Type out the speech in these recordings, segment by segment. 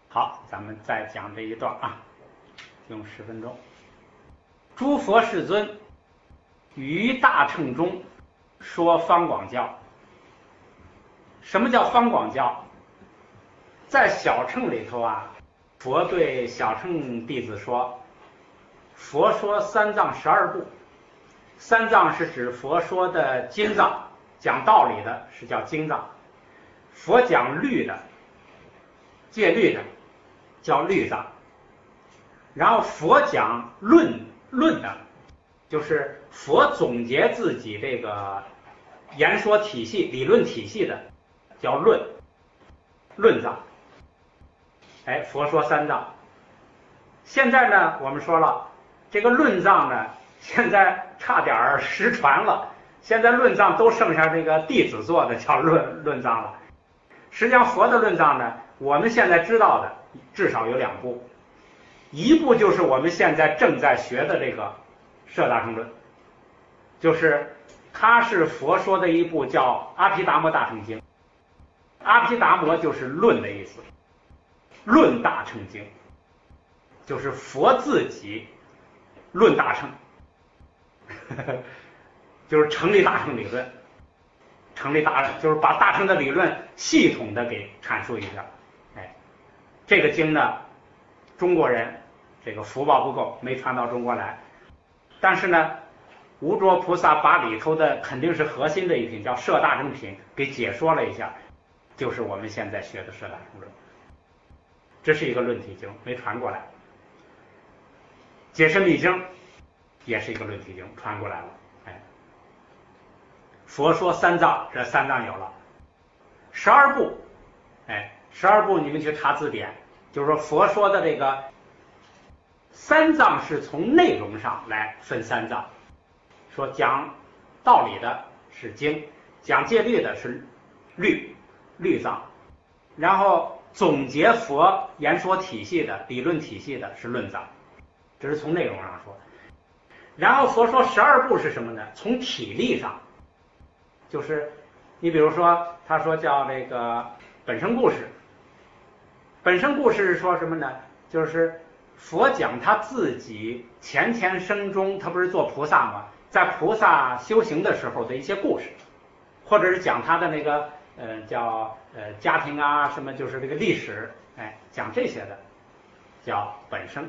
好，咱们再讲这一段啊，用10分钟。诸佛世尊于大乘中说方广教。什么叫方广教？在小乘里头啊，佛对小乘弟子说，佛说三藏12部。三藏是指佛说的经藏，讲道理的是叫经藏，佛讲律的戒律的叫律藏，然后佛讲论的，就是佛总结自己这个言说体系理论体系的叫论藏。佛说三藏。现在呢我们说了，这个论藏呢现在差点失传了，现在论藏都剩下这个弟子做的叫论藏了。实际上佛的论藏呢，我们现在知道的至少有2部，一部就是我们现在正在学的这个摄大乘论，就是它是佛说的一部叫阿毗达摩大乘经。阿毗达摩就是论的意思，论大乘经就是佛自己论大乘就是成立大乘理论，就是把大乘的理论系统的给阐述一下。这个经呢，中国人这个福报不够，没传到中国来。但是呢，无着菩萨把里头的肯定是核心的一品叫摄大乘品给解说了一下，就是我们现在学的摄大乘论。这是一个论体经，没传过来。解深密经也是一个论体经，传过来了。佛说三藏，这三藏有了。12部，12部你们去查字典，就是说佛说的这个三藏是从内容上来分三藏，说讲道理的是经，讲戒律的是律藏，然后总结佛言说体系的理论体系的是论藏，这是从内容上说。然后佛说12部是什么呢？从体力上，就是你比如说他说叫这个本生故事。本生故事是说什么呢？就是佛讲他自己前生中，他不是做菩萨吗？在菩萨修行的时候的一些故事，或者是讲他的那个叫家庭啊什么，就是这个历史，讲这些的叫本生，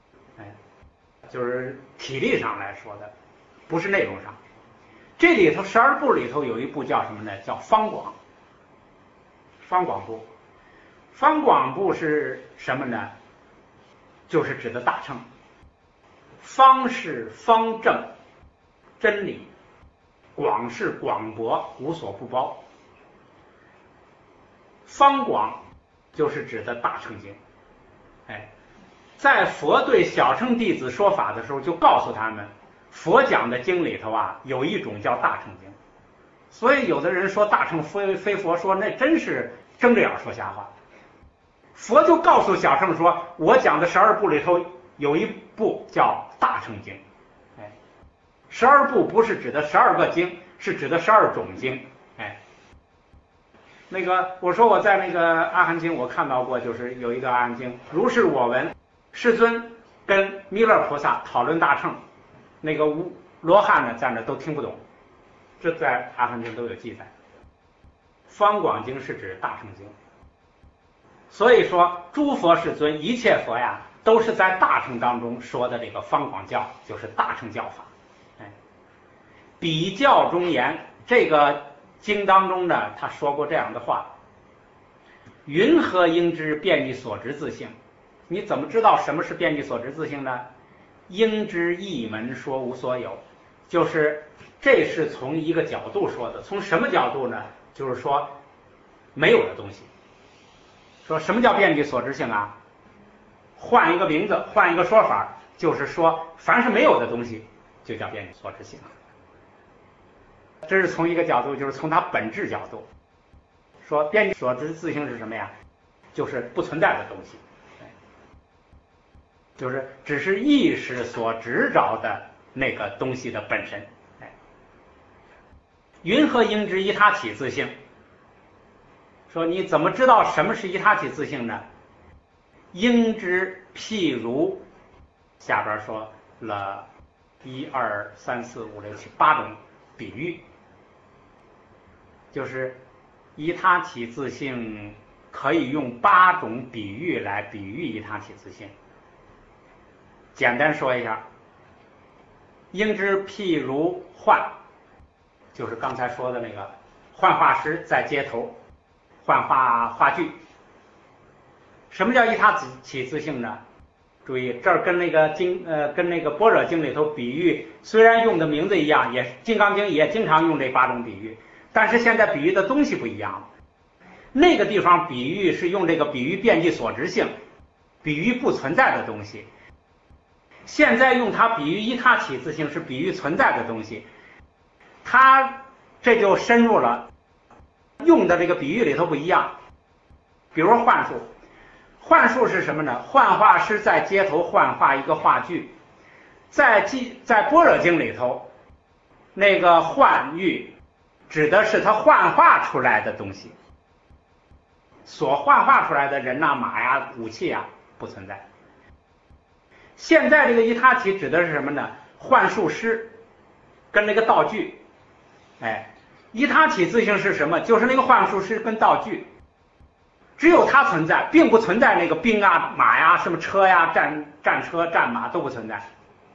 就是体力上来说的，不是内容上。这里头12部里头有一部叫什么呢？叫方广部。方广部是什么呢？就是指的大乘。方是方正真理，广是广博无所不包。方广就是指的大乘经。在佛对小乘弟子说法的时候，就告诉他们，佛讲的经里头啊，有一种叫大乘经。所以有的人说大乘非佛说，那真是睁着眼说瞎话。佛就告诉小乘说，我讲的12部里头有一部叫大乘经。12部不是指的12个经，是指的12种经。那个我说我在那个阿含经我看到过，就是有一个阿含经，如是我闻，世尊跟弥勒菩萨讨论大乘，那个罗汉呢在那都听不懂，这在阿含经都有记载。方广经是指大乘经。所以说诸佛世尊一切佛呀，都是在大乘当中说的这个方广教，就是大乘教法。比教中言，这个经当中呢，他说过这样的话：云何应知遍于所执自性？你怎么知道什么是遍于所执自性呢？应知一门说无所有，就是这是从一个角度说的。从什么角度呢？就是说没有的东西。说什么叫遍于所知性啊？换一个名字，换一个说法，就是说凡是没有的东西就叫遍于所知性。这是从一个角度，就是从它本质角度说，遍于所知自性是什么呀？就是不存在的东西，就是只是意识所执着的那个东西的本身。云何应知依他起自性？说你怎么知道什么是依他起自性呢？ 应之譬如，下边说了1、2、3、4、5、6、7、8种比喻，就是一他起自性可以用8种比喻来比喻一他起自性。简单说一下，应之譬如幻，就是刚才说的那个幻画师在街头幻画话剧。什么叫一他起自性呢？注意，这儿跟那个跟那个般若经里头比喻，虽然用的名字一样，也金刚经也经常用这8种比喻，但是现在比喻的东西不一样了。那个地方比喻是用这个比喻遍计所执性，比喻不存在的东西。现在用它比喻一他起自性是比喻存在的东西，它这就深入了，用的这个比喻里头不一样。比如幻术，幻术是什么呢？幻画师在街头幻画一个话剧，在般若经里头，那个幻喻指的是他幻化出来的东西，所幻化出来的人呐、马呀、武器呀不存在。现在这个一他起指的是什么呢？幻术师跟那个道具。一他起自性是什么？就是那个幻术师跟道具，只有它存在，并不存在那个兵啊、马呀、什么车呀、战车、战马都不存在。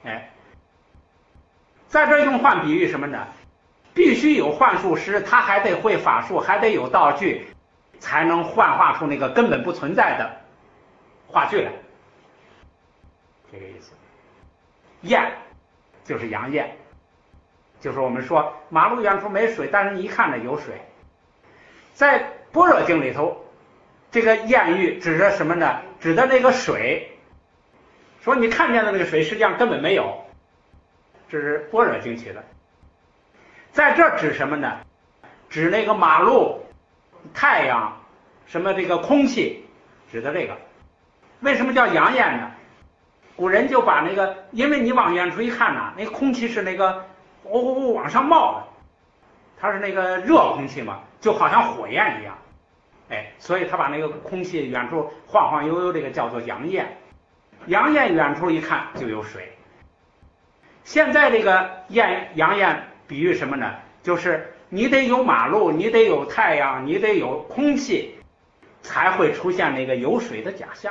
在这用幻比喻什么呢？必须有幻术师，他还得会法术，还得有道具，才能幻化出那个根本不存在的话剧来。这个意思。焰就是阳焰，就是我们说马路远处没水，但是你一看着有水。在般若经里头，这个焰喻指的什么呢？指的那个水，说你看见的那个水实际上根本没有，这是般若经取的。在这指什么呢？指那个马路、太阳、什么这个空气，指的这个。为什么叫阳焰呢？古人就把那个，因为你往远处一看呐，那个空气是那个往上冒的，它是那个热空气嘛，就好像火焰一样。所以他把那个空气远处晃晃悠悠，这个叫做阳焰。阳焰远处一看就有水。现在这个阳焰比喻什么呢？就是你得有马路，你得有太阳，你得有空气，才会出现那个有水的假象。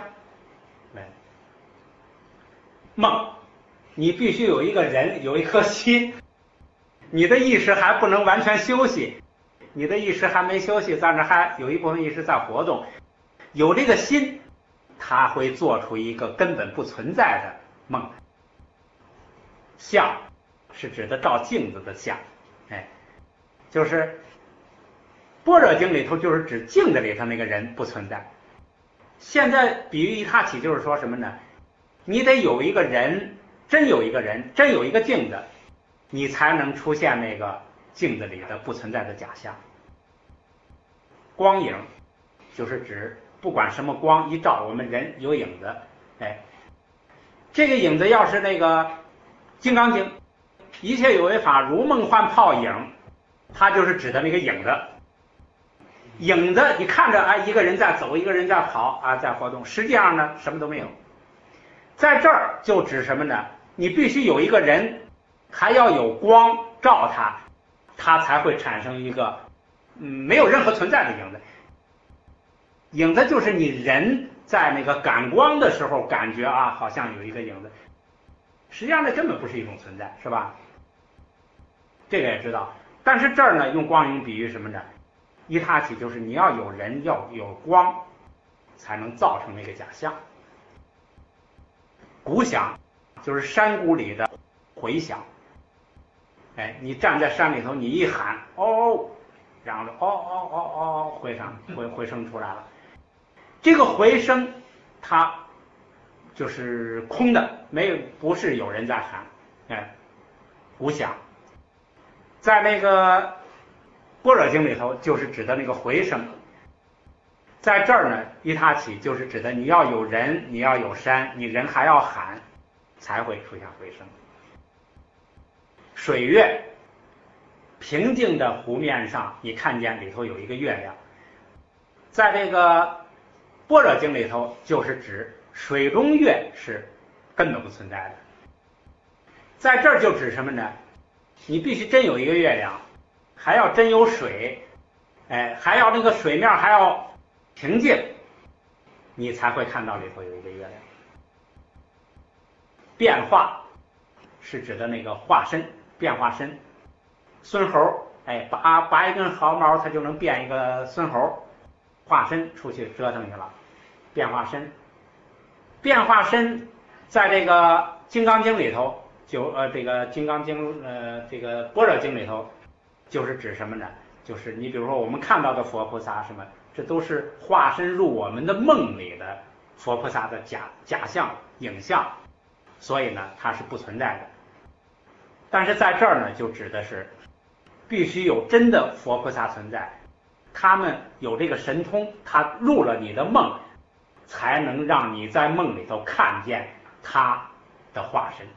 梦，你必须有一个人，有一颗心，你的意识还不能完全休息，你的意识还没休息，但是还有一部分意识在活动，有这个心，它会做出一个根本不存在的梦。相是指的照镜子的相，就是般若经里头就是指镜子里头那个人不存在。现在比喻一他起就是说什么呢？你得有一个人，真有一个人，真有一个镜子，你才能出现那个镜子里的不存在的假象。光影就是指不管什么光一照，我们人有影子。这个影子要是那个金刚经，一切有为法如梦幻泡影，它就是指的那个影子。影子你看着一个人在走，一个人在跑在活动，实际上呢什么都没有。在这儿就指什么呢？你必须有一个人，还要有光照他，他才会产生一个没有任何存在的影子。影子就是你人在那个感光的时候感觉好像有一个影子，实际上那根本不是一种存在，是吧？这个也知道。但是这儿呢用光影比喻什么呢？一他起就是你要有人，要有光，才能造成那个假象。鼓响就是山谷里的回响。你站在山里头，你一喊然后回声出来了。这个回声它就是空的，不是有人在喊。鼓响在那个般若经里头就是指的那个回声。在这儿呢一他起就是指的你要有人，你要有山，你人还要喊，才会出现回声。水月，平静的湖面上你看见里头有一个月亮，在这个般若经里头就是指水中月是根本不存在的。在这儿就指什么呢？你必须真有一个月亮，还要真有水，还要那个水面还要平静，你才会看到里头有一个月亮。变化是指的那个化身，变化身。孙猴，拔一根毫毛，它就能变一个孙猴，化身出去折腾去了，变化身。变化身在这个《金刚经》里头，这个《金刚经》这个般若经里头，就是指什么呢？就是你比如说我们看到的佛菩萨什么，这都是化身入我们的梦里的佛菩萨的假象影像，所以呢它是不存在的。但是在这儿呢，就指的是必须有真的佛菩萨存在，他们有这个神通，他入了你的梦，才能让你在梦里头看见他的化身。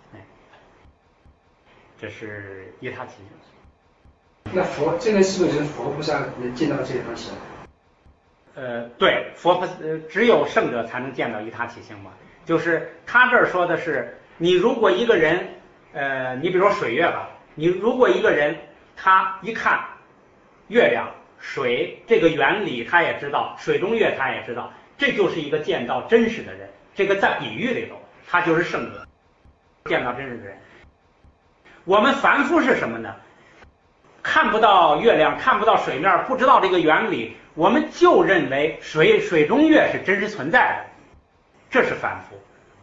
这是一他起性。 那佛这个是不是佛菩萨能见到这些东西？ 对，只有圣者才能见到一他起性嘛。就是他这儿说的是，你如果一个人，你比如说水月吧，你如果一个人他一看月亮、水这个原理，他也知道，水中月他也知道，这就是一个见到真实的人。这个在比喻里头，他就是圣者，见到真实的人。我们凡夫是什么呢？看不到月亮，看不到水面，不知道这个原理，我们就认为水中月是真实存在的，这是凡夫。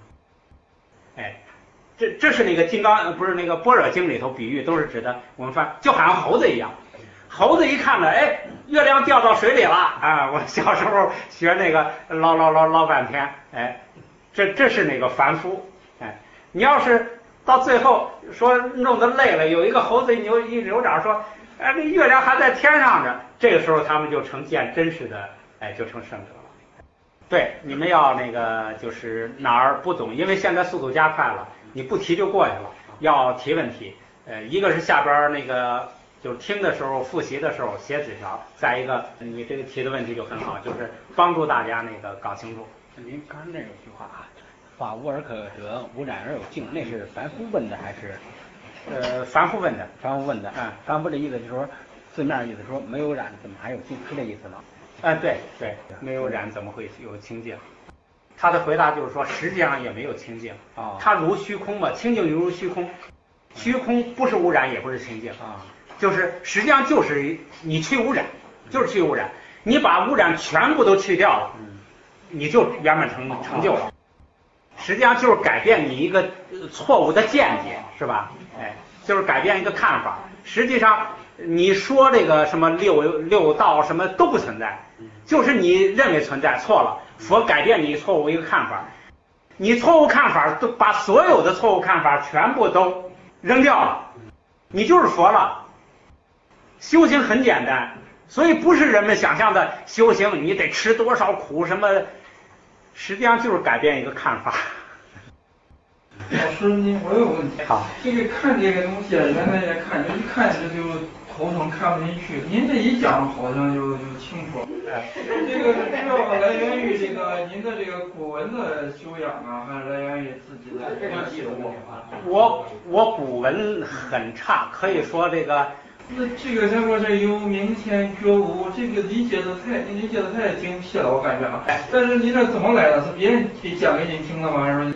这是那个不是那个般若经里头比喻，都是指的我们就好像猴子一样，猴子一看呢，月亮掉到水里了啊！我小时候学那个捞半天，这是那个凡夫。你要是到最后说弄得累了，有一个猴子一扭掌说，这月亮还在天上着，这个时候他们就成见真实的，就成圣者了。对，你们要那个就是哪儿不懂，因为现在速度加快了，你不提就过去了，要提问题。一个是下边那个就是听的时候、复习的时候写纸条，再一个你这个提的问题就很好，就是帮助大家那个搞清楚。 您刚才那有句话啊，法无而可得，无染而有净，那是凡夫问的还是？ 凡夫问的。 凡夫问的，凡夫的意思就是说，字面意思说没有染怎么还有净，是这意思吗？ 对，没有染怎么会有清净？他的回答就是说，实际上也没有清净。它如虚空嘛，清净如虚空，虚空不是污染，也不是清净就是实际上就是你去污染，就是去污染，你把污染全部都去掉了，你就圆满成就了。实际上就是改变你一个错误的见解，是吧？就是改变一个看法。实际上你说这个什么六道什么都不存在，就是你认为存在错了，佛改变你错误一个看法，你错误看法都把所有的错误看法全部都扔掉了，你就是佛了。修行很简单，所以不是人们想象的修行你得吃多少苦什么，实际上就是改变一个看法。 老师，我有个问题。 好， 这个看这个东西，原来也看，一看就头疼，看不进去。您这一讲，好像就清楚了。这个主要来源于这个您的这个古文的修养啊，还是来源于自己的记录？ 我古文很差，可以说这个。 那这个咱说这有明天觉悟，这个理解的太精辟了，我感觉啊。但是您这怎么来的？是别人讲给您听的吗？还是？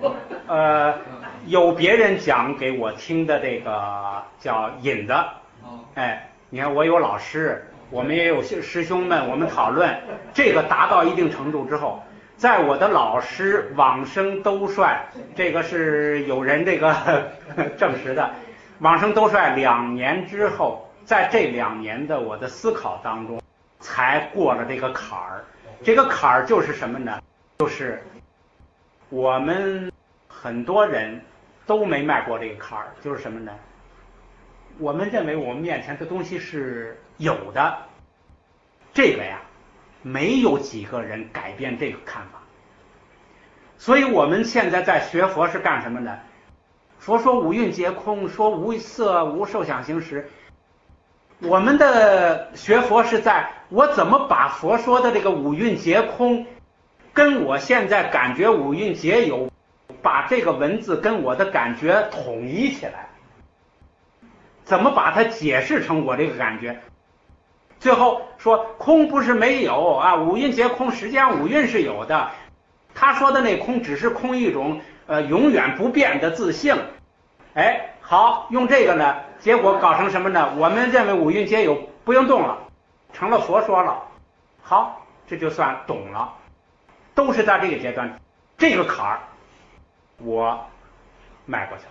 有别人讲给我听的，这个叫引子。你看我有老师，我们也有师兄们，我们讨论这个达到一定程度之后，在我的老师往生兜率，这个是有人这个证实的。往生兜率2年之后，在这2年的我的思考当中，才过了这个坎儿。这个坎儿就是什么呢？就是我们很多人都没迈过这个坎儿，就是什么呢？我们认为我们面前的东西是有的，这个呀，没有几个人改变这个看法。所以我们现在在学佛是干什么呢？佛说五蕴皆空，说无色无受想行识， 我们的学佛是在我怎么把佛说的这个五蕴皆空，跟我现在感觉五蕴皆有，把这个文字跟我的感觉统一起来，怎么把它解释成我这个感觉。最后说空不是没有啊，五蕴皆空，实际上五蕴是有的。他说的那空只是空一种永远不变的自性。哎，好，用这个呢，结果搞成什么呢？我们认为五蕴皆有，不用动了，成了佛说了。好，这就算懂了。都是在这个阶段，这个坎儿我迈过去了。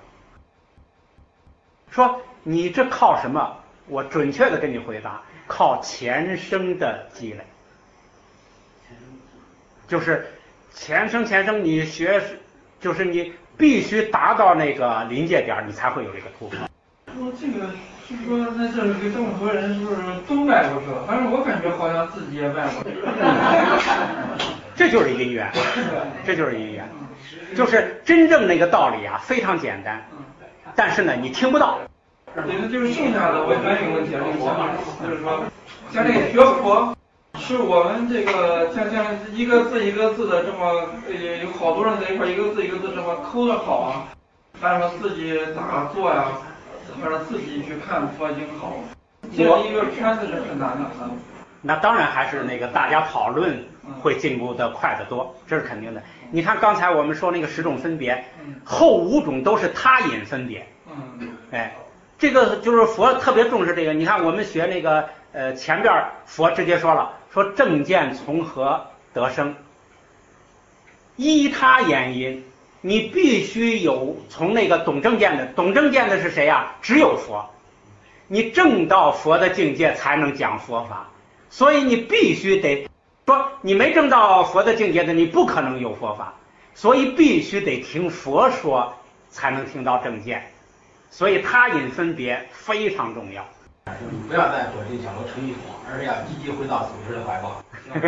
说你这靠什么？我准确的跟你回答，靠前生的积累。就是前生你学，就是你必须达到那个临界点，你才会有这个突破。 说这个是说，那这个这么多人是不是都迈过去了？反正我感觉好像自己也迈过去了。 这就是因缘，这就是因缘，就是真正那个道理啊，非常简单，但是呢，你听不到。 对，就是剩下的，我还有一个问题，就是说，像这个学佛，是我们这个像一个字一个字的这么有好多人在一块一个字一个字这么抠的好啊，还是说自己咋做呀？还是自己去看佛经好？这一个圈子是很难的。 那当然还是那个大家讨论会进步的快得多，这是肯定的。你看刚才我们说那个10种分别，后5种都是他引分别。哎，这个就是佛特别重视这个。你看我们学那个前边佛直接说了，说正见从何得生，依他言因，你必须有从那个懂正见的，懂正见的是谁呀？只有佛。你证到佛的境界才能讲佛法。所以你必须得说，你没证到佛的境界的，你不可能有佛法。所以必须得听佛说，才能听到正见。所以他引分别非常重要。 你不要再躲进小楼成一伙，而是要积极回到祖师的怀抱。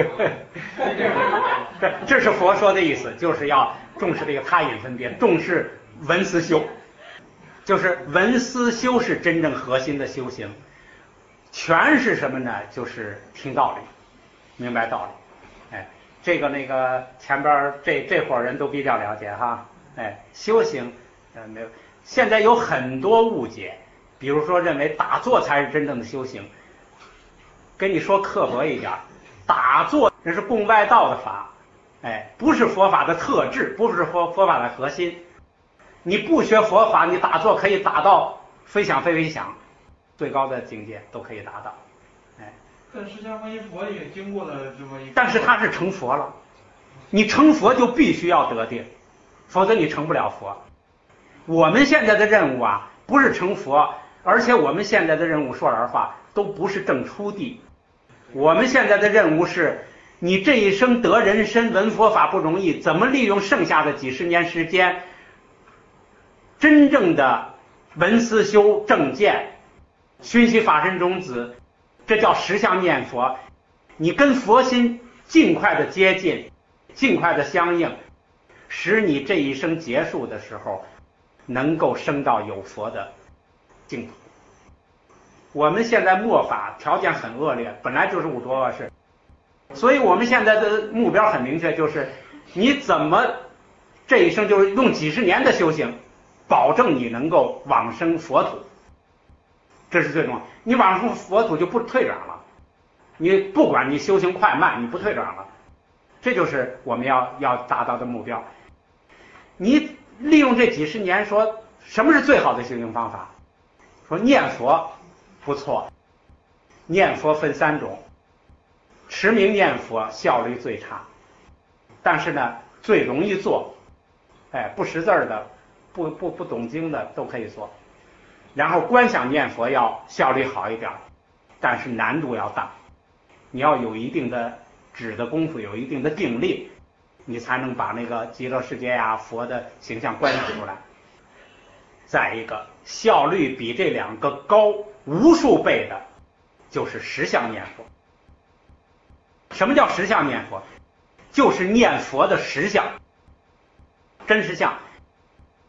这是佛说的意思，就是要重视这个他引分别，重视闻思修，就是闻思修是真正核心的修行。全是什么呢？就是听道理，明白道理。哎，这个那个前边这伙人都比较了解哈。哎，修行没有，现在有很多误解，比如说认为打坐才是真正的修行。跟你说刻薄一点，打坐那是共外道的法，哎，不是佛法的特质，不是佛法的核心。你不学佛法，你打坐可以打到非想非非想。最高的境界都可以达到，哎。 但释迦牟尼佛也经过了这么一个， 但是他是成佛了，你成佛就必须要得定，否则你成不了佛。我们现在的任务啊，不是成佛，而且我们现在的任务说实话都不是正初地。我们现在的任务是，你这一生得人身闻佛法不容易，怎么利用剩下的几十年时间，真正的闻思修正见。熏习法身种子，这叫实相念佛。你跟佛心尽快的接近，尽快的相应，使你这一生结束的时候能够升到有佛的净土。我们现在末法条件很恶劣，本来就是五浊恶世，所以我们现在的目标很明确，就是你怎么这一生就是用几十年的修行，保证你能够往生佛土。这是最重要，你往生佛土就不退转了，你不管你修行快慢，你不退转了，这就是我们要达到的目标。你利用这几十年，说什么是最好的修行方法？说念佛不错，念佛分3种，持名念佛效率最差，但是呢最容易做，哎，不识字的，不懂经的都可以做。然后观想念佛要效率好一点，但是难度要大，你要有一定的止的功夫，有一定的定力，你才能把那个极乐世界呀、佛的形象观想出来。再一个，效率比这2个高无数倍的，就是实相念佛。什么叫实相念佛？就是念佛的实相，真实相。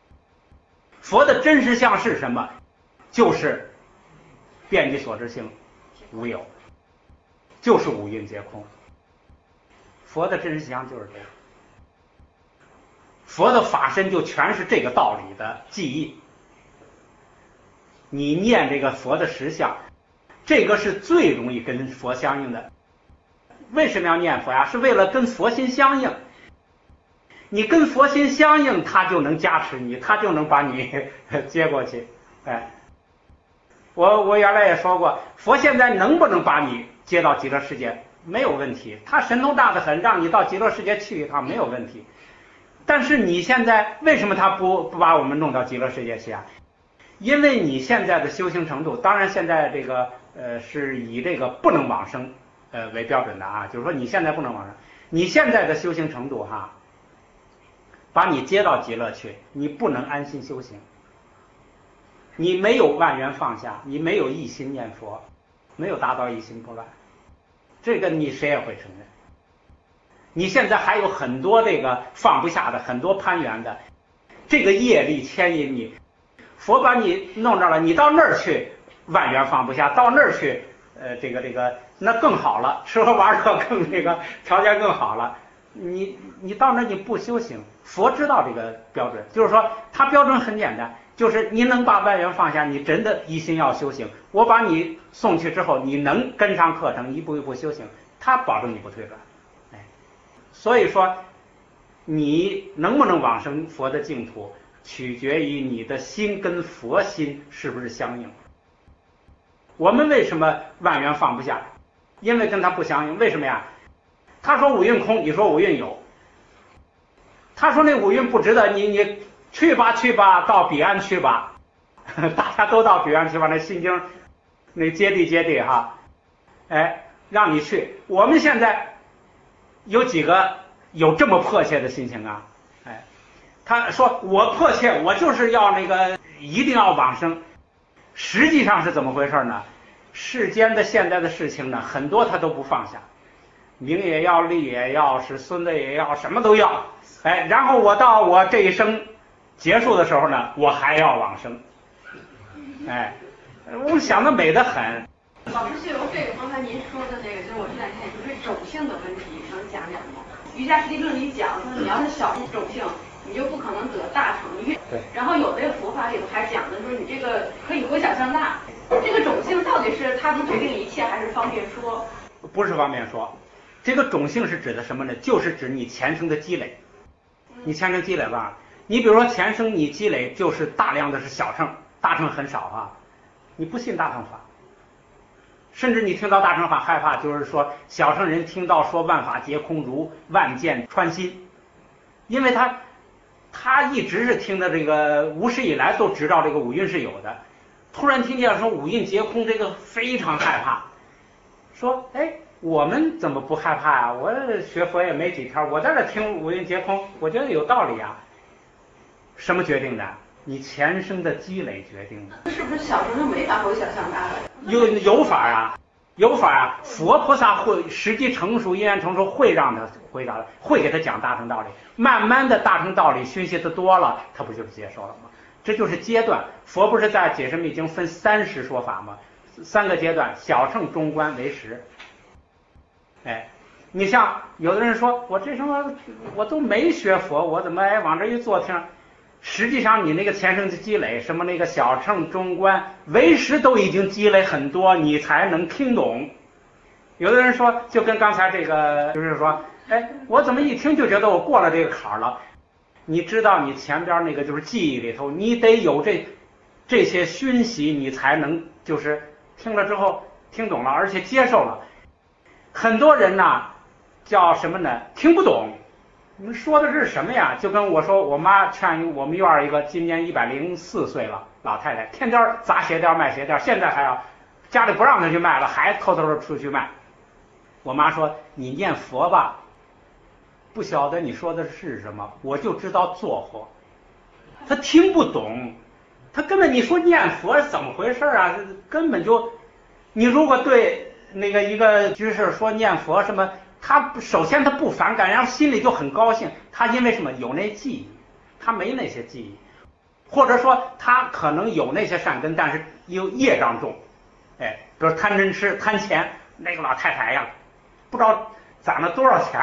佛的真实相是什么？就是遍及所知性， 无有，就是五蕴皆空。佛的真实相就是这样，佛的法身就全是这个道理的记忆。你念这个佛的实相，这个是最容易跟佛相应的。为什么要念佛呀？是为了跟佛心相应。你跟佛心相应，他就能加持你，他就能把你接过去。哎，我原来也说过，佛现在能不能把你接到极乐世界？没有问题，他神通大得很，让你到极乐世界去一趟没有问题。但是你现在为什么他不把我们弄到极乐世界去啊？因为你现在的修行程度，当然现在这个是以这个不能往生为标准的啊，就是说你现在不能往生，你现在的修行程度哈，把你接到极乐去，你不能安心修行，你没有万缘放下，你没有一心念佛，没有达到一心不乱，这个你谁也会承认。你现在还有很多这个放不下的，很多攀缘的，这个业力牵引你，佛把你弄这了，你到那儿去万缘放不下，到那儿去这个那更好了，吃喝玩乐更这个条件更好了。你到那儿你不修行，佛知道这个标准，就是说他标准很简单，就是你能把万缘放下，你真的一心要修行，我把你送去之后，你能跟上课程，一步一步修行，他保证你不退转。哎，所以说你能不能往生佛的净土，取决于你的心跟佛心是不是相应。我们为什么万缘放不下？因为跟他不相应。为什么呀？他说五蕴空，你说五蕴有。他说那五蕴不值得，你去吧去吧，到彼岸去吧。大家都到彼岸去吧，那心经那接地哈，哎，让你去。我们现在有几个有这么迫切的心情啊？哎，他说我迫切，我就是要那个一定要往生。实际上是怎么回事呢？世间的现在的事情呢，很多他都不放下，名也要，利也要，是孙子也要，什么都要。哎，然后我到我这一生结束的时候呢，我还要往生。哎，我想的美得很。 老师，就这个刚才您说的那个，就是我这两天就是种姓的问题，能讲讲吗？瑜伽师地论里讲说，你要是小种姓，你就不可能得大成就。 对。 然后有的佛法里头还讲的说，你这个可以回小向大。这个种姓到底是它能决定一切，还是方便说？ 不是方便说。这个种姓是指的什么呢？就是指你前生的积累。你前生积累吧，你比如说前生你积累就是大量的是小乘，大乘很少啊。你不信大乘法，甚至你听到大乘法害怕，就是说小乘人听到说万法皆空如万箭穿心，因为他一直是听的这个无始以来都知道这个五蕴是有的，突然听见说五蕴皆空，这个非常害怕，说哎，我们怎么不害怕啊？我学佛也没几天，我在这听五蕴皆空，我觉得有道理啊。什么决定的？你前生的积累决定的。 是不是小时候就没法回小向大了？ 有法啊，有法啊。佛菩萨会时机成熟，因缘成熟，会让他回答的，会给他讲大乘道理。慢慢的大乘道理熏习的多了，他不就是接受了吗？这就是阶段。佛不是在解释密经分30说法吗？3个阶段，小乘、中观、为实。哎，你像有的人说，我这什么我都没学佛，我怎么往这一坐听？实际上你那个前生的积累，什么那个小乘、中观、为实都已经积累很多，你才能听懂。有的人说，就跟刚才这个，就是说，哎，我怎么一听就觉得我过了这个坎儿了？你知道你前边那个就是记忆里头，你得有这些熏习，你才能就是听了之后听懂了，而且接受了。很多人呢，叫什么呢？听不懂。你们说的是什么呀？就跟我说，我妈劝我们院一个今年104岁了老太太，天天砸鞋垫卖鞋垫，现在还要家里不让她去卖了，还偷偷的出去卖。我妈说：“你念佛吧，不晓得你说的是什么，我就知道做佛。”她听不懂，她根本你说念佛是怎么回事啊？根本就，你如果对那个一个居士说念佛什么。他首先他不反感，然后心里就很高兴。他因为什么？有那记忆，他没那些记忆，或者说他可能有那些善根，但是有业障重，哎， 比如贪嗔痴、贪钱，那个老太太呀，不知道攒了多少钱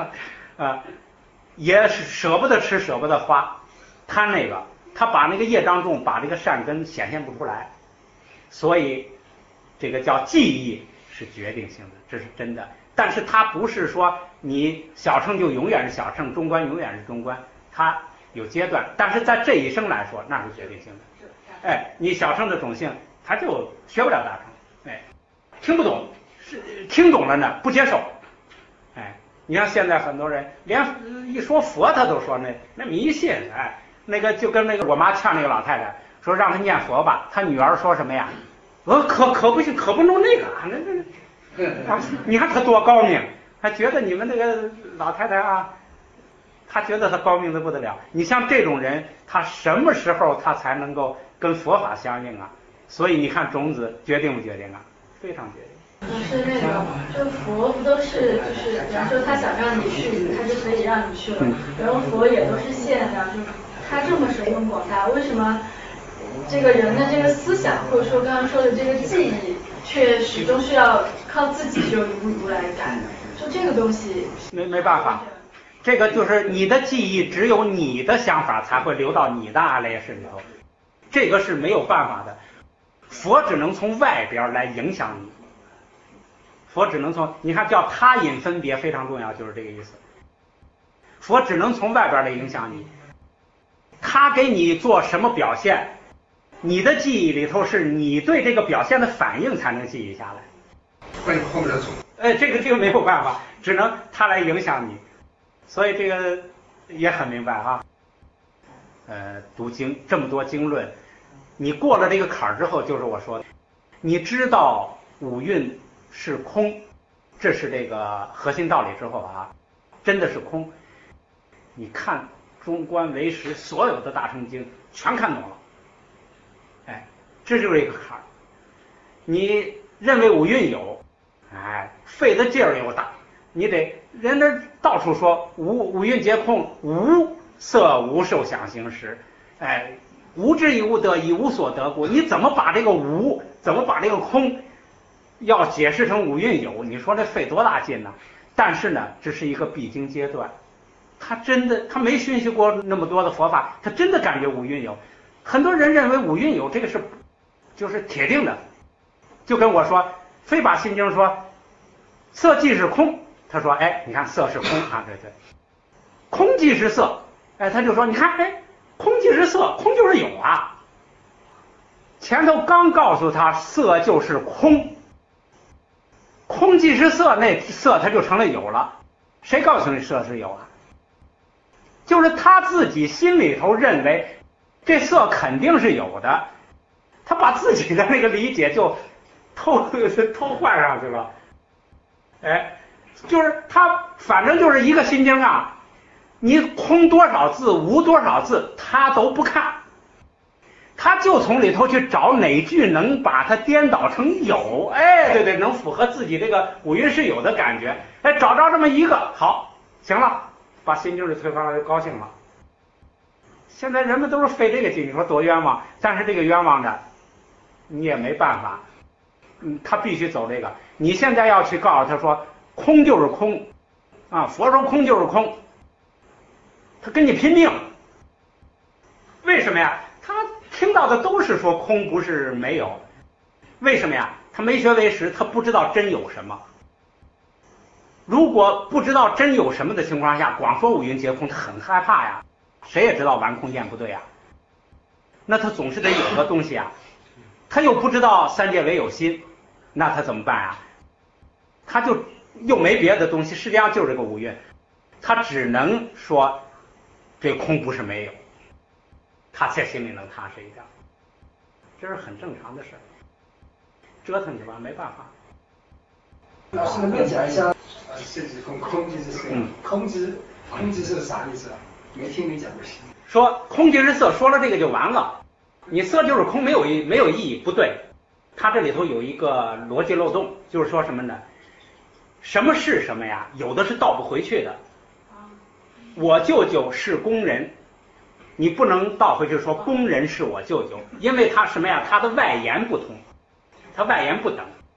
也是舍不得吃，舍不得花，贪那个，他把那个业障重，把这个善根显现不出来，所以这个叫记忆是决定性的，这是真的。但是它不是说你小乘就永远是小乘，中观永远是中观，它有阶段，但是在这一生来说，那是决定性的。哎，你小乘的种性，他就学不了大乘，哎，听不懂，是听懂了呢，不接受，哎，你看现在很多人连一说佛他都说那迷信，哎，那个就跟那个我妈劝那个老太太说让她念佛吧，她女儿说什么呀？可不行，可不弄那个，你看他多高明，还觉得你们这个老太太啊，他觉得他高明的不得了。你像这种人，他什么时候他才能够跟佛法相应啊？所以你看种子决定不决定啊？非常决定。 是那个，就佛不都是就是，比方说他想让你去，他就可以让你去了。然后佛也都是限量，就他这么神通广大，为什么这个人的这个思想，或者说刚刚说的这个记忆，却始终是要靠自己就一步一步来改？就这个东西， 没办法，这个就是你的记忆，只有你的想法才会流到你的阿赖耶识里头，这个是没有办法的。佛只能从外边来影响你，佛只能从，你看叫他因分别非常重要，就是这个意思。佛只能从外边来影响你，他给你做什么表现，你的记忆里头是你对这个表现的反应才能记忆下来。 关于后面的组。 哎，这个没有办法，只能他来影响你，所以这个也很明白哈。读经这么多经论，你过了这个坎儿之后，就是我说的，你知道五蕴是空，这是这个核心道理之后啊，真的是空。你看中观唯识所有的大乘经全看懂了，哎，这就是一个坎儿。你认为五蕴有，哎，费的劲儿又大，你得人家到处说五蕴皆空，无色无受想行识，哎，无知亦无得，以无所得故。你怎么把这个无，怎么把这个空，要解释成五蕴有？你说这费多大劲呢？但是呢，这是一个必经阶段。他真的，他没熏习过那么多的佛法，他真的感觉五蕴有。很多人认为五蕴有，这个是就是铁定的，就跟我说，非把心经说色即是空，他说哎，你看色是空啊，对，空即是色，哎，他就说你看，哎，空即是色，空就是有啊。前头刚告诉他色就是空，空即是色，那色它就成了有了。谁告诉你色是有啊？就是他自己心里头认为这色肯定是有的，他把自己的那个理解就偷换上去了。哎，就是他反正就是一个心经啊，你空多少字无多少字他都不看，他就从里头去找哪句能把它颠倒成有，哎，对，能符合自己这个五蕴是有的感觉，哎，找着这么一个，好，行了，把心经里推翻了就高兴了。现在人们都是费这个劲，你说多冤枉，但是这个冤枉的你也没办法，他必须走这个。你现在要去告诉他说空就是空啊，佛说空就是空，他跟你拼命。为什么呀？他听到的都是说空不是没有，为什么呀？他没学唯识，他不知道真有什么。如果不知道真有什么的情况下，光说五蕴皆空，他很害怕呀。谁也知道玩空见不对呀，那他总是得有个东西啊。他又不知道三界唯有心，那他怎么办啊？他就又没别的东西，实际上就是这个五蕴，他只能说这空不是没有，他在心里能踏实一点，这是很正常的事儿。折腾去吧，没办法。 老师能不能讲一下色即空，空即是色，空即是啥意思啊？没听你讲过。 说空即是色，说了这个就完了。你色就是空，没有意义，不对。它这里头有一个逻辑漏洞，就是说什么呢？什么是什么呀？有的是倒不回去的。我舅舅是工人，你不能倒回去说工人是我舅舅，因为他什么呀？他的外延不同，他外延不等。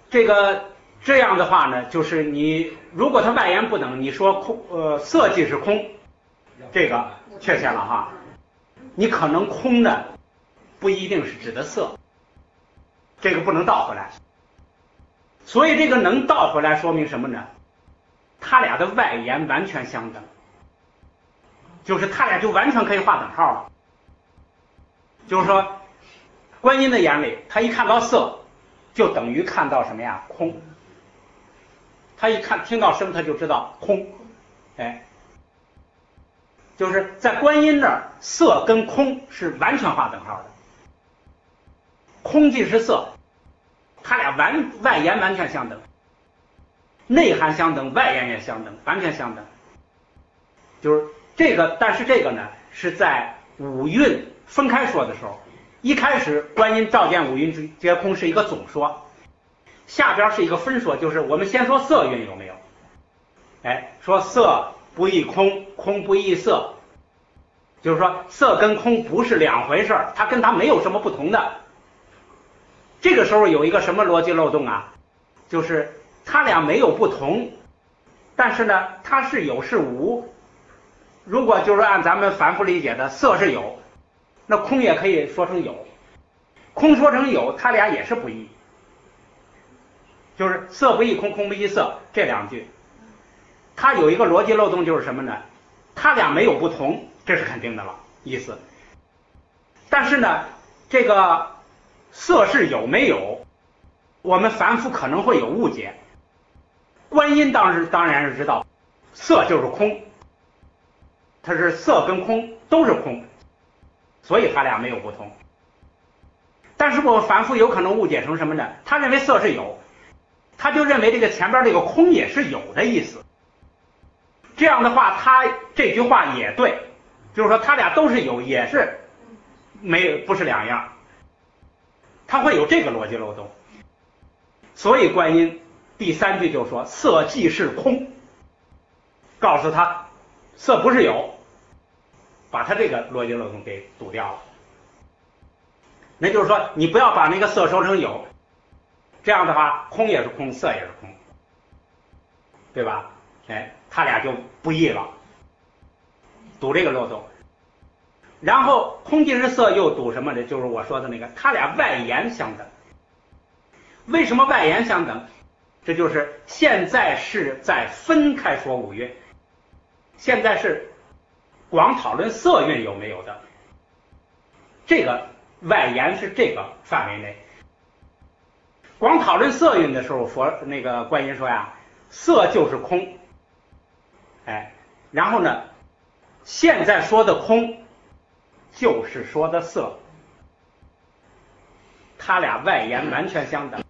这样的话呢，就是你如果它外延不等，你说色即是空，这个确切了哈。你可能空呢不一定是指的色，这个不能倒回来。所以这个能倒回来说明什么呢？它俩的外延完全相等，就是它俩就完全可以画等号了。就是说观音的眼里，他一看到色就等于看到什么呀？空。他一听到声他就知道空，哎，就是在观音那儿，色跟空是完全画等号的。空即是色，它俩外延完全相等，内涵相等，外延也相等，完全相等。就是这个，但是这个呢是在五蕴分开说的时候，一开始观音照见五蕴皆空是一个总说，下边是一个分说，就是我们先说色蕴有没有？哎，说色不异空，空不异色，就是说色跟空不是两回事儿，它跟它没有什么不同的。这个时候有一个什么逻辑漏洞啊？就是它俩没有不同，但是呢，它是有是无。如果就是按咱们凡夫理解的，色是有，那空也可以说成有，空说成有，它俩也是不异。就是色不异空，空不异色这两句，它有一个逻辑漏洞，就是什么呢？它俩没有不同，这是肯定的了，意思。但是呢，这个色是有没有，我们凡夫可能会有误解。观音当然是知道，色就是空，它是色跟空都是空，所以它俩没有不同。但是我们凡夫有可能误解成什么呢？他认为色是有，他就认为这个前边这个空也是有的意思。这样的话，他这句话也对，就是说他俩都是有，也是不是两样，他会有这个逻辑漏洞。所以观音第三句就说色即是空，告诉他色不是有，把他这个逻辑漏洞给堵掉了。那就是说你不要把那个色说成有，这样的话空也是空，色也是空，对吧？哎，他俩就不异了，堵这个漏洞。然后空即是色又堵什么呢？就是我说的那个，他俩外延相等。为什么外延相等？这就是现在是在分开说五蕴，现在是光讨论色蕴有没有的，这个外延是这个范围内。光讨论色蕴的时候，观音说呀，色就是空，哎，然后呢，现在说的空就是说的色，他俩外延完全相等。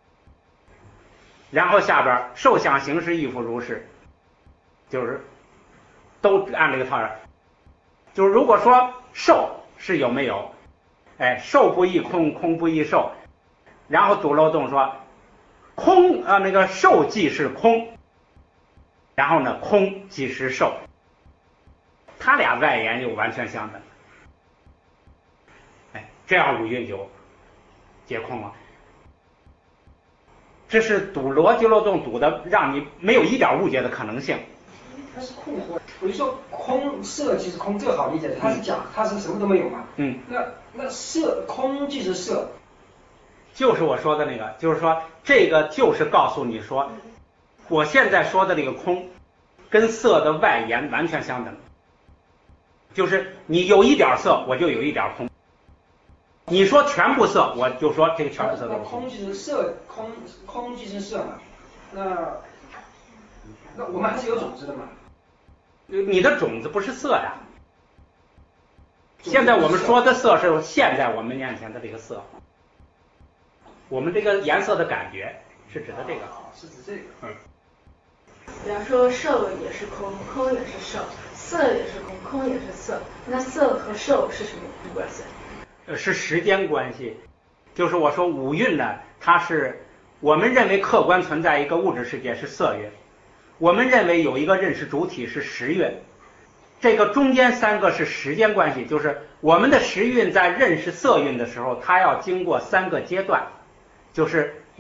然后下边受想行识亦复如是，就是都按这个套样。就是如果说受是有没有，哎，受不异空，空不异受，然后堵漏洞说空那个受即是空，然后呢空即是受，他俩外延就完全相等。哎，这样五蕴就皆空了。这是堵逻辑漏洞，堵的让你没有一点误解的可能性。 它是困惑。我就说空色即是空，这个好理解，它是讲它是什么都没有嘛。那色空即是色， 就是我说的那个，就是说这个就是告诉你说，我现在说的这个空跟色的外延完全相等，就是你有一点色，我就有一点空。你说全部色，我就说这个全部色都是空即是色，空即是色嘛。那我们还是有种子的嘛。 你的种子不是色呀。现在我们说的色是现在我们面前的这个色，我们这个颜色的感觉是指的这个。 是指这个。 比方说受也是空，空也是受，色也是空，空也是色，那色和受是什么关系？ 是时间关系。就是我说五蕴呢，它是我们认为客观存在一个物质世界是色蕴，我们认为有一个认识主体是时蕴，这个中间三个是时间关系，就是我们的时蕴在认识色蕴的时候，它要经过三个阶段，就是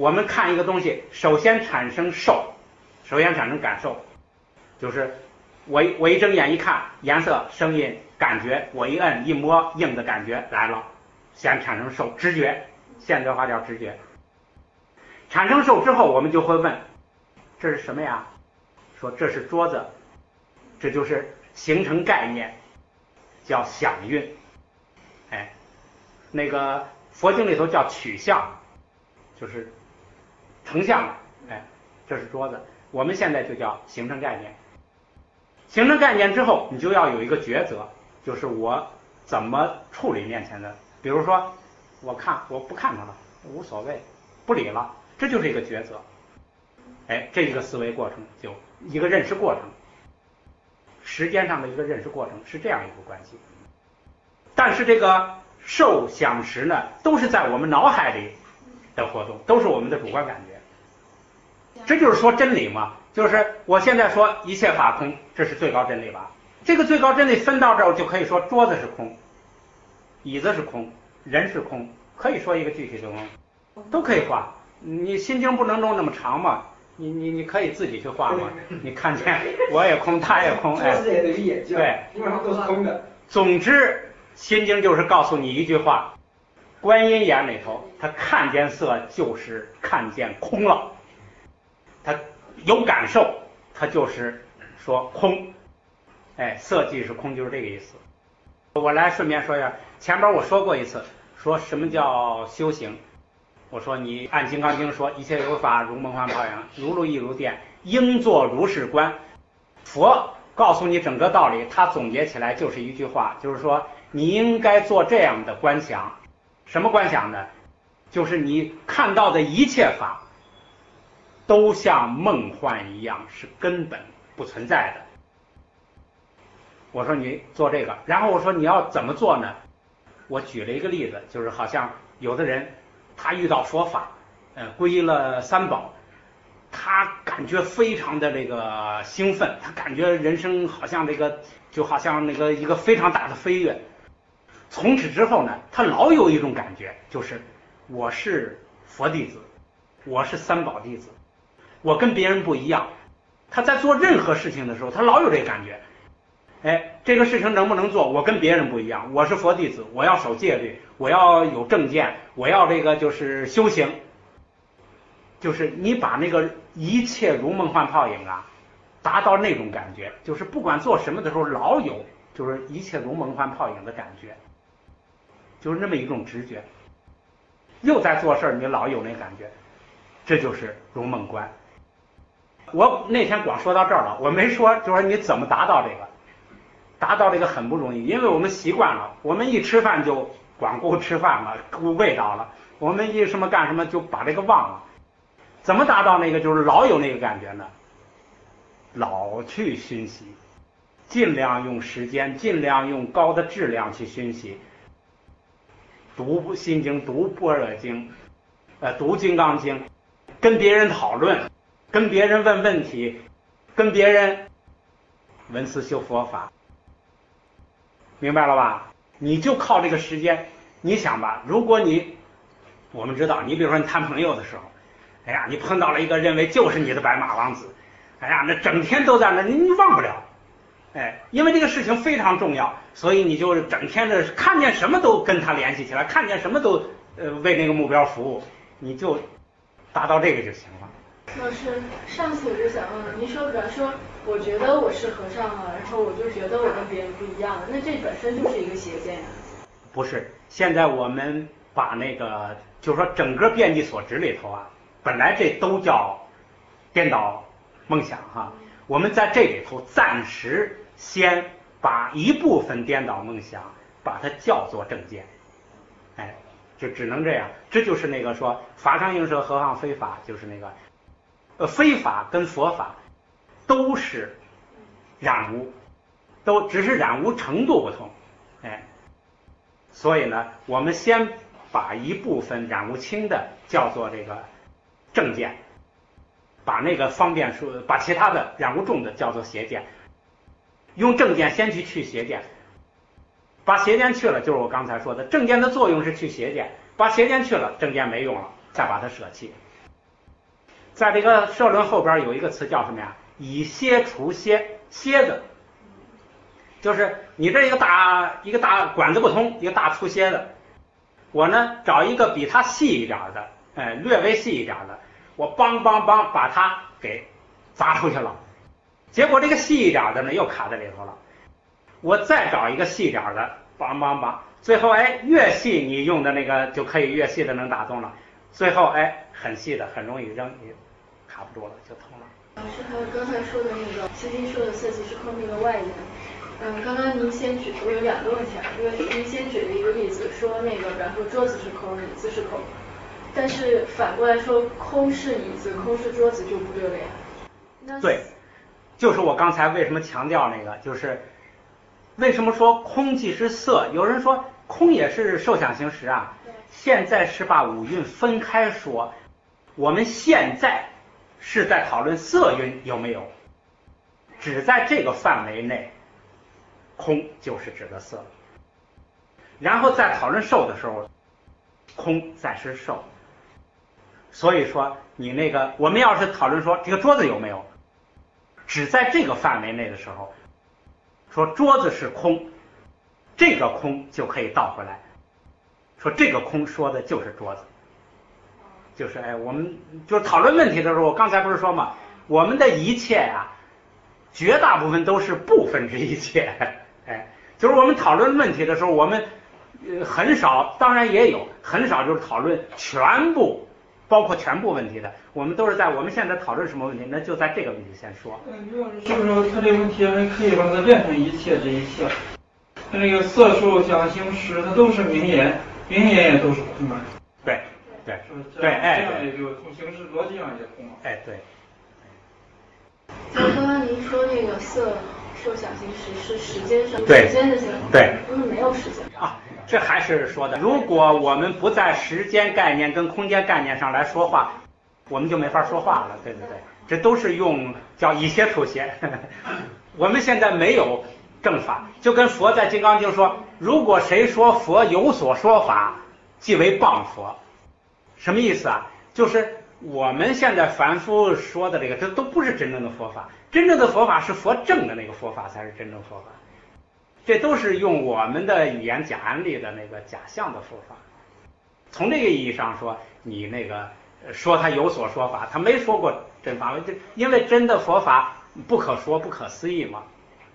我们看一个东西，首先产生受，首先产生感受，就是我一睁眼一看，颜色、声音、感觉，我一摁一摸，硬的感觉来了，先产生受，直觉，现代化叫直觉。产生受之后，我们就会问，这是什么呀？说这是桌子，这就是形成概念，叫响韵。哎，那个佛经里头叫取相，就是成像了。哎，这是桌子，我们现在就叫形成概念。形成概念之后，你就要有一个抉择，就是我怎么处理面前的。比如说，我不看它了，无所谓，不理了，这就是一个抉择。哎，这一个思维过程，就一个认识过程，时间上的一个认识过程是这样一个关系。但是这个受想识呢，都是在我们脑海里的活动，都是我们的主观感觉。这就是说真理嘛，就是我现在说一切法空，这是最高真理吧？这个最高真理分到这儿，就可以说桌子是空，椅子是空，人是空，可以说一个具体的空，都可以画。你心经不能弄那么长嘛？你可以自己去画嘛？你看见我也空，他也空，哎， 桌子也等于眼睛， 对， 基本上都是空的。 总之，心经就是告诉你一句话：观音眼里头，他看见色就是看见空了，他有感受，他就是说空。哎，色即是空，就是这个意思。我来顺便说一下，前边我说过一次，说什么叫修行。我说你按《金刚经》说，一切有法如梦幻泡影，如露亦如电，应作如是观。佛告诉你整个道理，他总结起来就是一句话，就是说你应该做这样的观想。什么观想呢？就是你看到的一切法都像梦幻一样，是根本不存在的。我说你做这个，然后我说你要怎么做呢？我举了一个例子，就是好像有的人他遇到佛法，皈依了三宝，他感觉非常的这个兴奋，他感觉人生好像这个就好像那个一个非常大的飞跃。从此之后呢，他老有一种感觉，就是我是佛弟子，我是三宝弟子，我跟别人不一样。他在做任何事情的时候，他老有这个感觉。哎，这个事情能不能做？我跟别人不一样，我是佛弟子，我要守戒律，我要有正见，我要这个就是修行。就是你把那个一切如梦幻泡影啊，达到那种感觉，就是不管做什么的时候，老有就是一切如梦幻泡影的感觉，就是那么一种直觉。又在做事儿，你老有那感觉，这就是如梦观。我那天光说到这儿了，我没说就是你怎么达到这个。达到这个很不容易，因为我们习惯了，我们一吃饭就光顾吃饭了，顾味道了，我们一什么干什么就把这个忘了。怎么达到那个就是老有那个感觉呢？老去熏习，尽量用时间，尽量用高的质量去熏习。读心经，读般若经，读金刚经，跟别人讨论，跟别人问问题，跟别人闻思修佛法。明白了吧？你就靠这个时间，你想吧，如果我们知道，你比如说你谈朋友的时候，哎呀，你碰到了一个认为就是你的白马王子，哎呀，那整天都在那，你忘不了，哎，因为这个事情非常重要，所以你就整天的看见什么都跟他联系起来，看见什么都为那个目标服务，你就达到这个就行了。 老师，上次我就想问，您说，比方说，我觉得我是和尚了，然后我就觉得我跟别人不一样了，那这本身就是一个邪见呀？不是， 现在我们把那个，就是说整个遍计所执里头啊，本来这都叫颠倒梦想哈，我们在这里头暂时先把一部分颠倒梦想，把它叫做正见，哎，就只能这样。这就是那个说法上应舍，何况非法，就是那个。非法跟佛法都是染污，都只是染污程度不同，哎，所以呢，我们先把一部分染污轻的叫做这个正见，把那个方便说，把其他的染污重的叫做邪见，用正见先去邪见，把邪见去了，就是我刚才说的，正见的作用是去邪见，把邪见去了，正见没用了，再把它舍弃。 在这个社论后边有一个词叫什么呀？以歇除歇，歇子，就是你这一个大管子不通，一个大粗蝎子，我呢找一个比它细一点的，略微细一点的，我梆把它给砸出去了，结果这个细一点的呢又卡在里头了，我再找一个细一点的，梆，最后越细你用的那个就可以越细的能打中了，最后很细的很容易扔，你卡不住了就通了。 老师还有刚才说的那个西经说的色即是空这个外延，刚刚您先举，我有2个问题啊，因为您先举了一个例子，说那个比方说桌子是空，椅子是空，但是反过来说空是椅子，空是桌子就不对了呀。 对，就是我刚才为什么强调那个，就是为什么说空即是色？有人说空也是受想行识啊，现在是把五蕴分开说，我们现在是在讨论色蕴有没有，只在这个范围内，空就是指的色。然后在讨论受的时候，空再是受。所以说你那个，我们要是讨论说这个桌子有没有，只在这个范围内的时候，说桌子是空，这个空就可以倒回来，说这个空说的就是桌子。就是我们就是讨论问题的时候，我刚才不是说嘛，我们的一切呀，绝大部分都是部分之一切，就是我们讨论问题的时候，我们很少，当然也有很少就是讨论全部，包括全部问题的，我们都是在我们现在讨论什么问题，那就在这个问题先说。 是不是他这个问题还可以把它变成一切这一切？他这个色受想行识，它都是名言，名言也都是空啊。 对， 这样也就从形式逻辑上也通了。 对。 就刚刚您说那个色受想行识是时间上， 对时间的形容， 对， 不是没有时间啊。这还是说的，如果我们不在时间概念跟空间概念上来说话，我们就没法说话了。对，这都是用叫以歇除歇。我们现在没有正法，就跟佛在《金刚经》说，如果谁说佛有所说法，即为谤佛。什么意思啊？就是我们现在凡夫说的这个，这都不是真正的佛法。真正的佛法是佛正的那个佛法才是真正佛法。这都是用我们的语言假案例的那个假象的佛法。从这个意义上说，你那个说他有所说法，他没说过真法，因为真的佛法不可说不可思议嘛。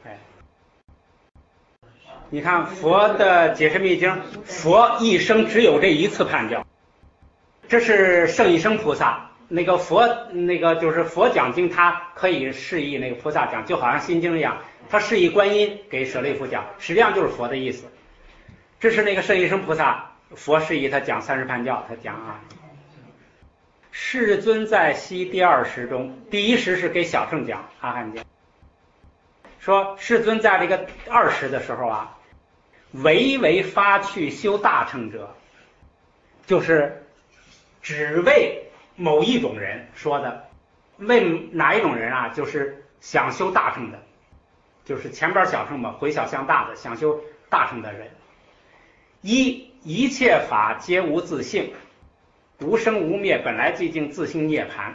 你看佛的解释密经，佛一生只有这一次判教。这是圣一生菩萨，那个佛那个就是佛讲经，他可以示意那个菩萨讲，就好像心经一样，他示意观音给舍利弗讲，实际上就是佛的意思。这是那个圣一生菩萨，佛示意他讲30判教，他讲啊，世尊在昔第2时中，第1时是给小乘讲，阿含经，说世尊在这个2时的时候啊，唯发去修大乘者，就是只为某一种人说的。为哪一种人啊？就是想修大乘的，就是前边小乘嘛，回小向大的，想修大乘的人。一切法皆无自性，无生无灭，本来寂静，自性涅槃，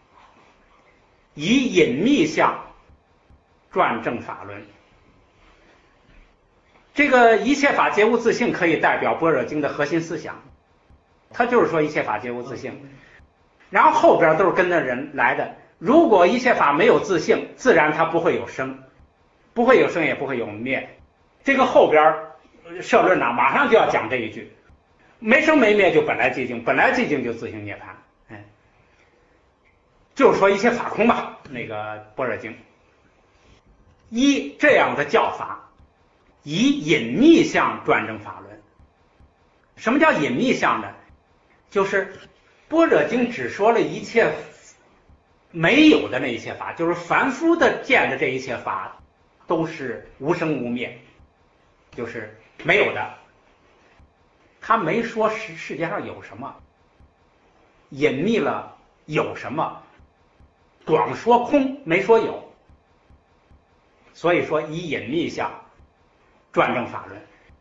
以隐秘相转正法轮。这个一切法皆无自性可以代表般若经的核心思想，他就是说一切法皆无自性，然后后边都是跟着人来的。如果一切法没有自性，自然它不会有生，不会有生也不会有灭。这个后边社论呢，马上就要讲这一句，没生没灭就本来寂静，本来寂静就自性涅槃。就是说一切法空吧，那个般若经。这样的教法，以隐秘相转正法轮。什么叫隐秘相呢？就是般若经只说了一切没有的那一切法，就是凡夫的见的这一切法都是无生无灭，就是没有的。他没说世界上有什么，隐秘了有什么，光说空没说有。所以说以隐秘相转正法轮。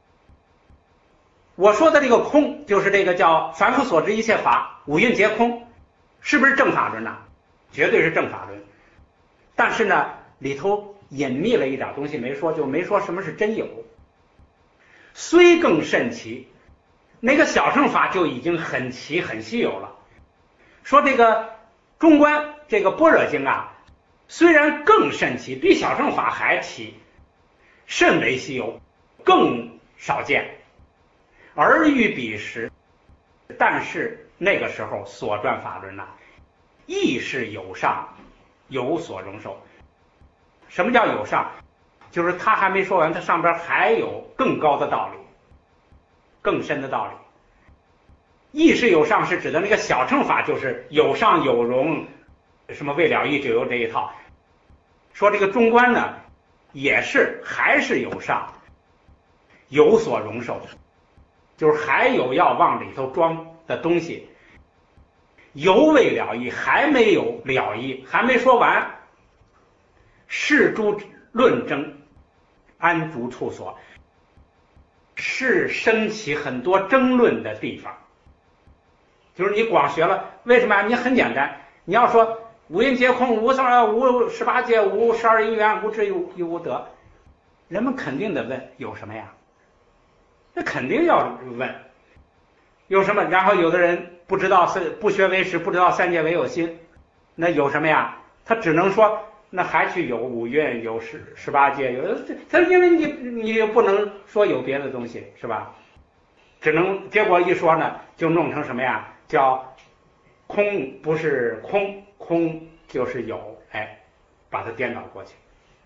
我说的这个空，就是这个叫凡夫所知一切法，五蕴皆空，是不是正法轮呢？ 绝对是正法论。但是呢，里头隐秘了一点东西没说，就没说什么是真有。虽更甚奇，那个小乘法就已经很奇很稀有了。说这个中观这个般若经啊，虽然更甚奇，比小乘法还奇，甚为稀有，更少见。而于彼时，但是那个时候所传法论呐，亦是有上，有所容受。什么叫有上？就是他还没说完，他上边还有更高的道理，更深的道理。亦是有上是指的那个小乘法，就是有上有容，什么未了义就有这一套。说这个中观呢，也是还是有上，有所容受，就是还有要往里头装的东西。犹未了义，还没有了义，还没说完。是诸论争，安逐处所，是升起很多争论的地方。就是你光学了，为什么呀？你很简单，你要说五蕴皆空，无18界，无12因缘，无智亦无得，人们肯定得问有什么呀？那肯定要问有什么。然后有的人不知道不学唯识，不知道三界唯有心，那有什么呀？他只能说那还去有五蕴，有18界，有他，因为你不能说有别的东西，是吧？只能结果一说呢，就弄成什么呀？叫空不是空，空就是有，哎，把它颠倒过去。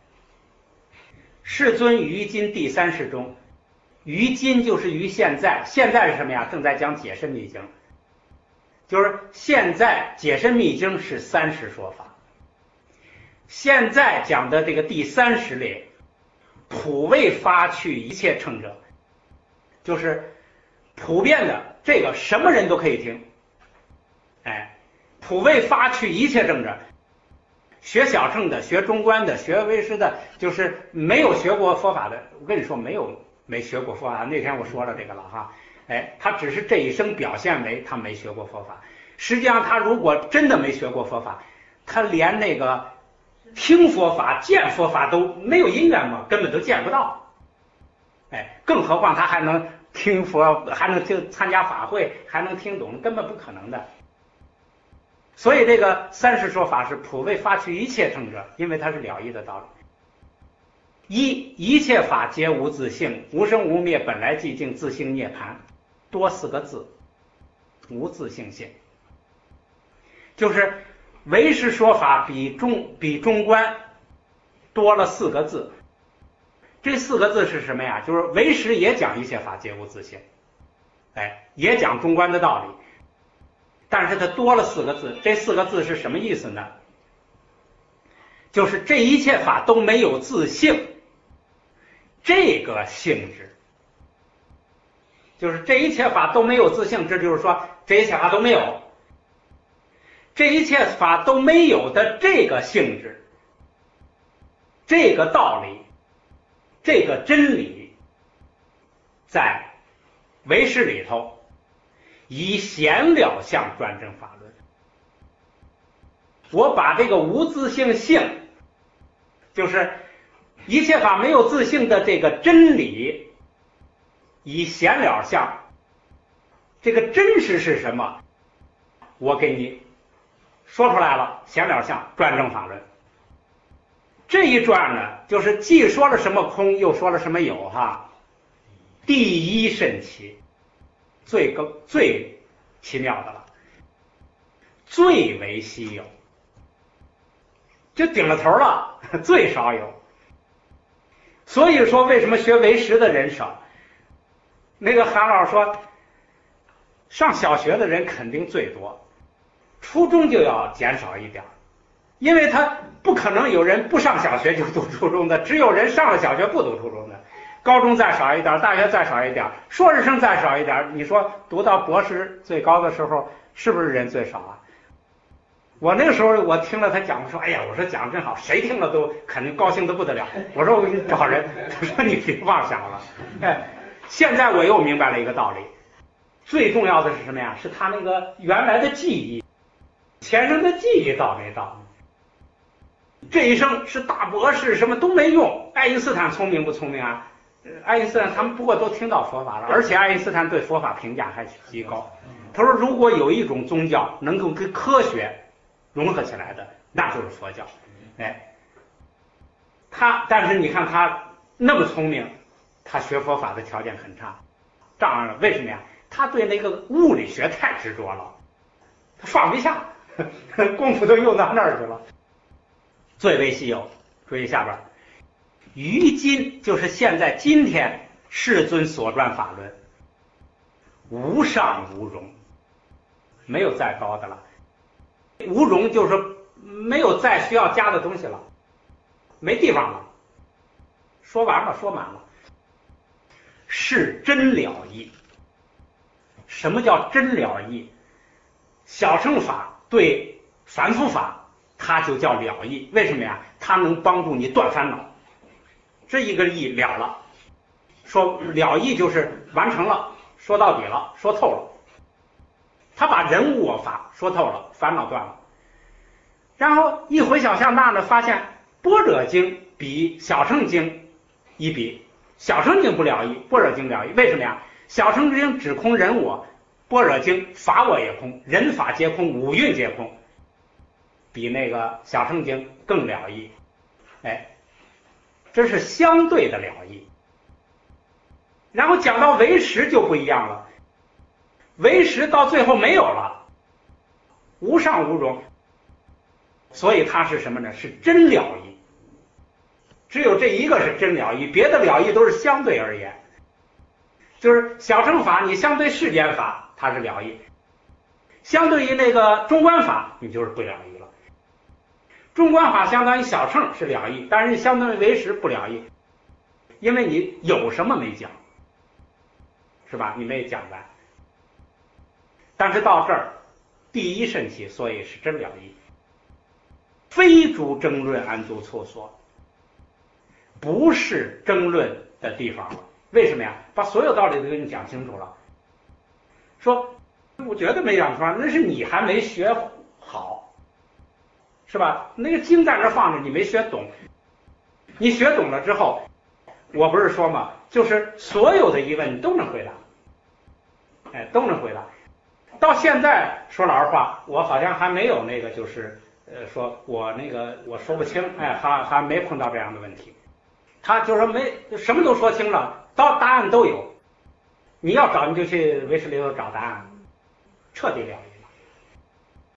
世尊于今第三世中，于今就是于现在，现在是什么呀？正在讲解深密经，就是现在解深密经是30说法。现在讲的这个第30里，普为发去一切乘者，就是普遍的，这个什么人都可以听。哎，普为发去一切乘者，学小乘的，学中观的，学唯识的，就是没有学过佛法的。我跟你说，没学过佛法。那天我说了这个了哈，哎，他只是这一生表现为他没学过佛法。实际上，他如果真的没学过佛法，他连那个听佛法、见佛法都没有因缘嘛，根本都见不到。哎，更何况他还能听佛，还能参加法会，还能听懂，根本不可能的。所以这个30说法是普为发去一切乘者，因为它是了义的道理。一切法皆无自性，无生无灭，本来寂静，自性涅槃。多4个字，无自性性。就是唯识说法比中观多了4个字。这4个字是什么呀？就是唯识也讲一切法皆无自性，哎，也讲中观的道理，但是它多了4个字。这4个字是什么意思呢？就是这一切法都没有自性，这个性质，就是这一切法都没有自性，这就是说这一切法都没有，这一切法都没有的这个性质，这个道理，这个真理，在唯识里头以显了相专证法论。我把这个无自性性，就是一切法没有自性的这个真理，以显了相，这个真实是什么，我给你说出来了，显了相专证法论。这一转呢，就是既说了什么空，又说了什么有哈。第一甚奇，最奇妙的了，最为稀有，就顶了头了，最少有。所以说为什么学唯识的人少？那个韩老师说，上小学的人肯定最多，初中就要减少一点，因为他不可能有人不上小学就读初中的，只有人上了小学不读初中的。高中再少一点，大学再少一点，硕士生再少一点，你说读到博士最高的时候，是不是人最少啊？我那个时候我听了他讲，我说哎呀，我说讲得真好，谁听了都肯定高兴得不得了。我说我给你找人，他说你别妄想了。哎，现在我又明白了一个道理，最重要的是什么呀？是他那个原来的记忆， 前生的记忆到没到？这一生是大博士，什么都没用。爱因斯坦聪明不聪明啊？爱因斯坦他们不过都听到佛法了，而且爱因斯坦对佛法评价还极高。他说，如果有一种宗教能够跟科学融合起来的，那就是佛教。哎，但是你看他那么聪明，他学佛法的条件很差，障碍了。为什么呀？他对那个物理学太执着了，他放不下，功夫都用到那儿去了。最为稀有，注意下边，于今就是现在今天世尊所传法论，无上无容，没有再高的了。无容就是没有再需要加的东西了，没地方了，说完了，说满了。是真了义。什么叫真了义？小乘法对凡夫法它就叫了义。为什么呀？它能帮助你断烦恼，这一个义了了。说了义就是完成了，说到底了，说透了。他把人我法说透了，烦恼断了。然后一回想向大呢，发现般若经比小乘经一比，小乘经不了义，般若经了义。为什么呀？小乘经只空人我，般若经法我也空，人法皆空，五蕴皆空，比那个小乘经更了义。哎，这是相对的了义。然后讲到唯识就不一样了，唯识到最后没有了，无上无容，所以它是什么呢？是真了义。只有这一个是真了义，别的了义都是相对而言。就是小乘法你相对世间法它是了义，相对于那个中观法你就是不了义了。中观法相当于小乘是了义，但是相当于唯识不了义，因为你有什么没讲，是吧？你没讲完。但是到这儿第一甚起，所以是真了义。非诸争论安足错说，不是争论的地方了。为什么呀？把所有道理都给你讲清楚了。说我觉得没讲出来，那是你还没学好，是吧？那个经在那放着，你没学懂。你学懂了之后，我不是说嘛，就是所有的疑问你都能回答，哎，都能回答。到现在说老实话，我好像还没有那个就是说我那个我说不清，哎，还没碰到这样的问题。他就是说没什么都说清了，答案都有，你要找你就去唯识里头找答案，彻底了。